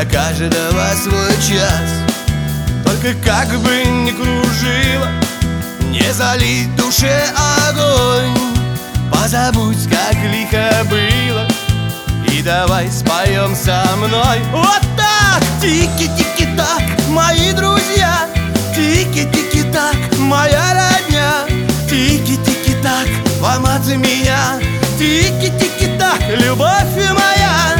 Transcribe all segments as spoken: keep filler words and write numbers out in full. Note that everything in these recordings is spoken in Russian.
для каждого свой час. Только как бы ни кружило, не залить душе огонь. Позабудь, как лихо было, и давай споем со мной. Вот так! Тики-тики-так, мои друзья, тики-тики-так, моя родня, тики-тики-так, вам от меня, тики-тики-так, любовь моя.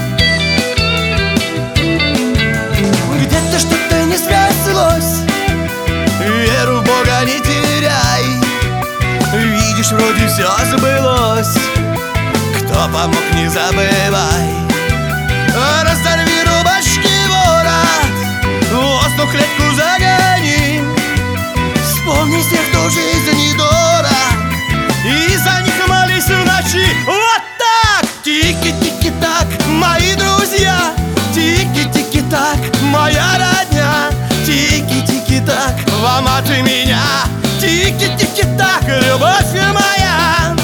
Где-то что-то не срослось, веру в Бога не теряй. Видишь, вроде все сбылось, кто помог, не забывай. Разорви рубашки ворот, воздух клетку загони. Вспомни всех, кто жизни дорог, и за них молись в ночи. Вот так! Тики-тики-так, мои друзья, тики-тики-так, моя родня, тики-тики-так, вам от меня, тики-тики-так, любовь моя.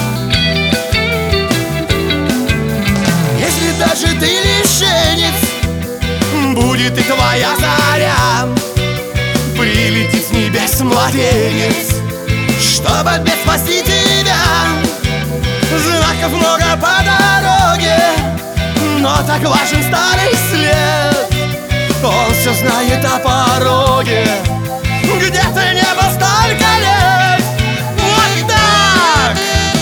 Если даже ты лишенец, будет и твоя заря, прилетит с небес младенец, чтобы от бед спасти тебя. Знаков много по дороге, но так важен старый след. Он все знает о пороге, где ты не был столько лет. Вот так!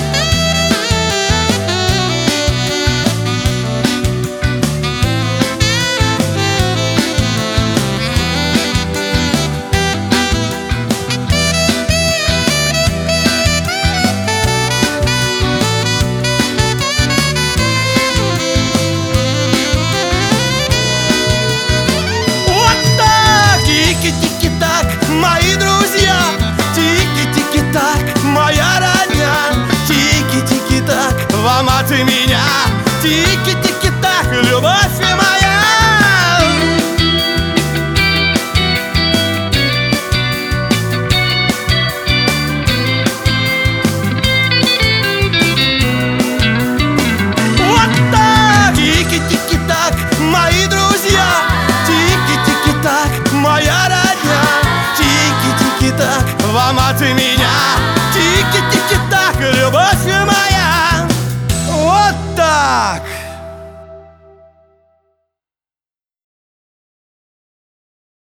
Мои друзья, тики-тики-так, моя родня, тики-тики-так, вам от меня, тики-тики-так, любовь моя. Вот так! Тики-тики-так, мои друзья, тики-тики-так, моя родня, тики-тики-так, вам от меня.